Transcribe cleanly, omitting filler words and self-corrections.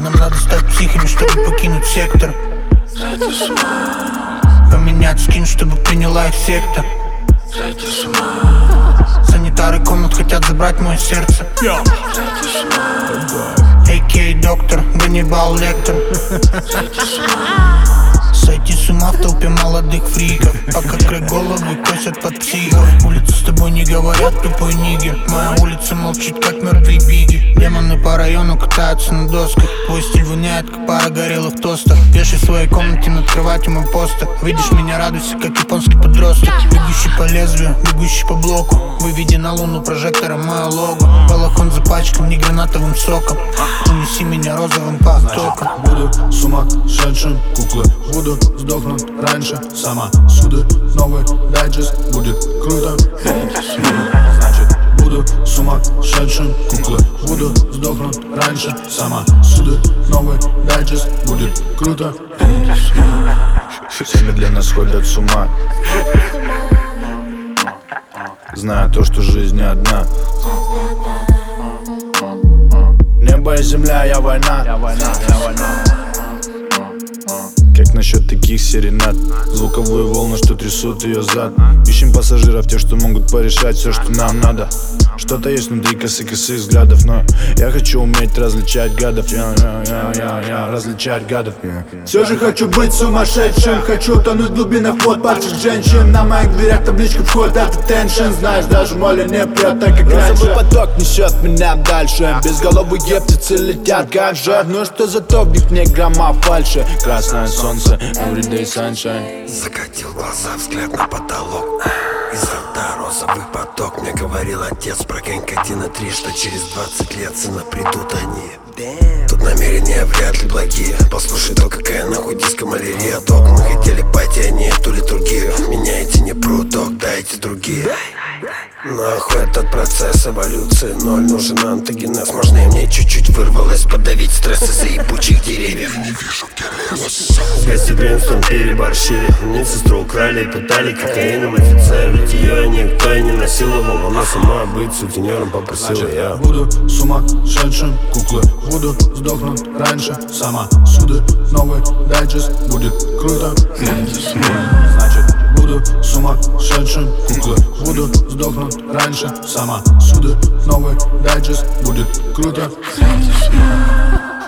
Нам надо стать психами, чтобы покинуть сектор. Поменять скин, чтобы приняла их секта. Санитары комнат хотят забрать мое сердце. А.К.А. доктор, Ганнибал Лектор. Сойти с ума в толпе молодых фриков, пока край головы косят под психов. Улицы с тобой не говорят, тупой нигер. Моя улица молчит, как мертвый биги. Демоны по району катаются на досках. Твой стиль воняет, как пара горелых тостов. Вешай в своей комнате над кроватью мой постер. Видишь меня, радуйся, как японский подросток. Бегущий по лезвию, бегущий по блоку. Выведи на луну прожектором мое лого. Балахон запачкан не гранатовым соком. Унеси меня розовым потоком. Буду сумасшедшим, куклы. Буду сдохнуть раньше самосуды. Новый дайджест будет круто. Значит, буду сумасшедшим, куклы. Буду сдохнуть раньше самосуды. Новый дайджест будет круто. Все медленно сходят с ума, зная то, что жизнь не одна. Небо и земля, я война. Как насчет таких серенад? Звуковые волны, что трясут ее зад. Ищем пассажиров, те, что могут порешать все, что нам надо. Что-то есть внутри косых взглядов, но я хочу уметь различать гадов. Различать гадов. Все же хочу быть сумасшедшим. Хочу тонуть в глубинах вод падших женщин. На моих дверях табличка вход от attention. Знаешь, даже море не прет так, как раньше. Розовый поток несет меня дальше. Безголовые птицы летят как же. Но что зато в них не грамма фальши. Красное солнце, everyday sunshine. Закатил глаза, взгляд на потолок. Изо рта розовый поток. Мне говорил отец, прокинь 1,3, что через 20 лет сына придут они. Тут намерения вряд ли благие. Послушай то, какая нахуй диско-малярия. Док, мы хотели пойти, а не эту литургию. Меняйте не пруд, док, дайте другие. Нахуй этот процесс эволюции. Ноль нужен антогенез. Можно и мне чуть-чуть вырвалось подавить стресс из-за ебучих деревьев. С гостеприимством переборщили. Мне сестру украли, пытали кокаином офицер. Ведь ее никто и не насиловал. Она сама быть сутенером попросила я. Буду сумасшедшим, куклы. Буду сдохнуть раньше самосуды. Новый дайджест будет круто. Значит, буду сумасшедшим, куклы. Буду сдохнуть раньше самосуды. Новый дайджест будет круто.